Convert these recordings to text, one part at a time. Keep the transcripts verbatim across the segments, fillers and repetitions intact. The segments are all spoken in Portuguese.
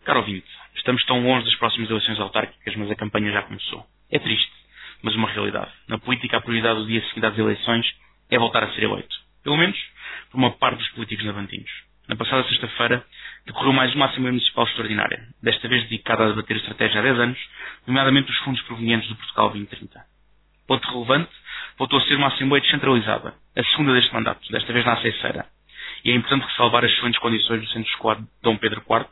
Caro ouvinte, estamos tão longe das próximas eleições autárquicas, mas a campanha já começou. É triste, mas uma realidade. Na política, a prioridade do dia seguinte às eleições é voltar a ser eleito. Pelo menos por uma parte dos políticos navantinos. Na passada sexta-feira, decorreu mais uma Assembleia Municipal extraordinária, desta vez dedicada a debater a estratégia há dez anos, nomeadamente os fundos provenientes do Portugal vinte trinta. Ponto relevante, voltou a ser uma Assembleia descentralizada, a segunda deste mandato, desta vez na Aceiceira. E é importante ressalvar as excelentes condições do Centro Escolar de Dom Pedro quarto,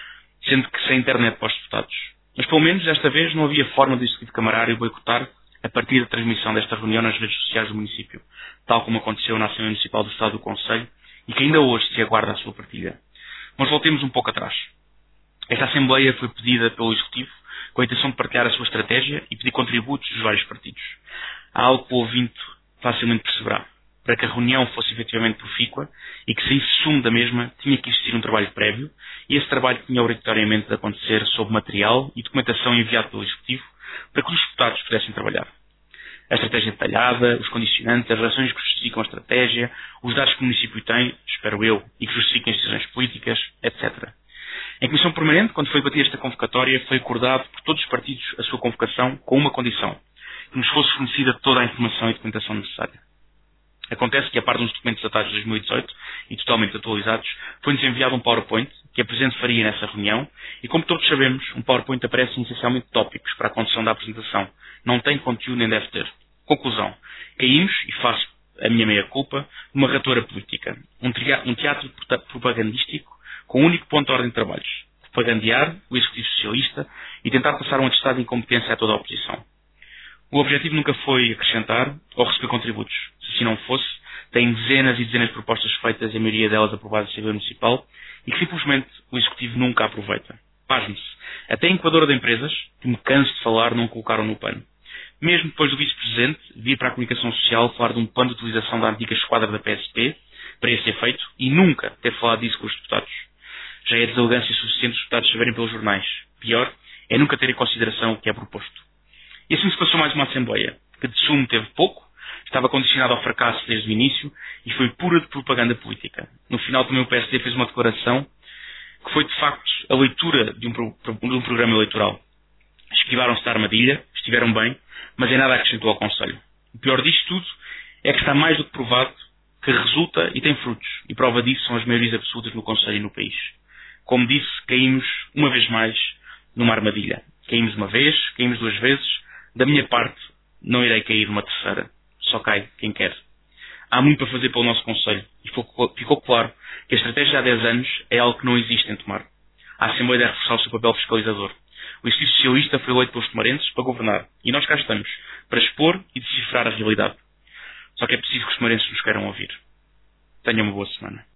sendo que sem internet para os deputados. Mas pelo menos desta vez não havia forma do Executivo Camarário boicotar a partir da transmissão desta reunião nas redes sociais do município, tal como aconteceu na Assembleia Municipal do Estado do Conselho e que ainda hoje se aguarda a sua partilha. Mas voltemos um pouco atrás. Esta Assembleia foi pedida pelo Executivo com a intenção de partilhar a sua estratégia e pedir contributos dos vários partidos. Há algo que o ouvinte facilmente perceberá. Para que a reunião fosse efetivamente profícua e que saísse sumo da mesma, tinha que existir um trabalho prévio e esse trabalho tinha obrigatoriamente de acontecer sob material e documentação enviado pelo Executivo para que os deputados pudessem trabalhar. A estratégia detalhada, os condicionantes, as relações que justificam a estratégia, os dados que o município tem, espero eu, e que justifiquem as decisões políticas, etcétera. Em Comissão Permanente, quando foi debatida esta convocatória, foi acordado por todos os partidos a sua convocação com uma condição, que nos fosse fornecida toda a informação e documentação necessária. Acontece que, a par dos documentos datados de dois mil e dezoito e totalmente atualizados, foi-nos enviado um PowerPoint que a Presidente faria nessa reunião e, como todos sabemos, um PowerPoint aparece essencialmente tópicos para a condução da apresentação. Não tem conteúdo nem deve ter. Conclusão. Caímos, e faço a minha meia-culpa, numa ratora política. Um teatro propagandístico com o único ponto de ordem de trabalhos. Propagandear o Executivo Socialista e tentar passar um atestado de incompetência a toda a oposição. O objetivo nunca foi acrescentar ou receber contributos. Se assim não fosse, tem dezenas e dezenas de propostas feitas e a maioria delas aprovadas na Assembleia Municipal e que simplesmente o Executivo nunca aproveita. Pasme-se. Até a incubadora de empresas, que me canso de falar, não colocaram no pano. Mesmo depois do Vice-Presidente vir para a comunicação social falar de um plano de utilização da antiga esquadra da P S P para esse efeito e nunca ter falado disso com os deputados. Já é deselegância suficiente os deputados saberem pelos jornais. Pior é nunca ter em consideração o que é proposto. E assim se passou mais uma Assembleia, que de sumo teve pouco, estava condicionada ao fracasso desde o início e foi pura de propaganda política. No final também o P S D fez uma declaração que foi de facto a leitura de um, pro, de um programa eleitoral. Esquivaram-se da armadilha, estiveram bem, mas em nada acrescentou ao Conselho. O pior disto tudo é que está mais do que provado que resulta e tem frutos, e prova disso são as maiorias absolutas no Conselho e no país. Como disse, caímos uma vez mais numa armadilha. Caímos uma vez, caímos duas vezes. Da minha parte, não irei cair uma terceira. Só cai quem quer. Há muito para fazer pelo nosso Conselho. E ficou claro que a estratégia há dez anos é algo que não existe em Tomar. A Assembleia deve reforçar o seu papel fiscalizador. O Executivo Socialista foi eleito pelos tomarenses para governar. E nós cá estamos, para expor e decifrar a realidade. Só que é preciso que os tomarenses nos queiram ouvir. Tenham uma boa semana.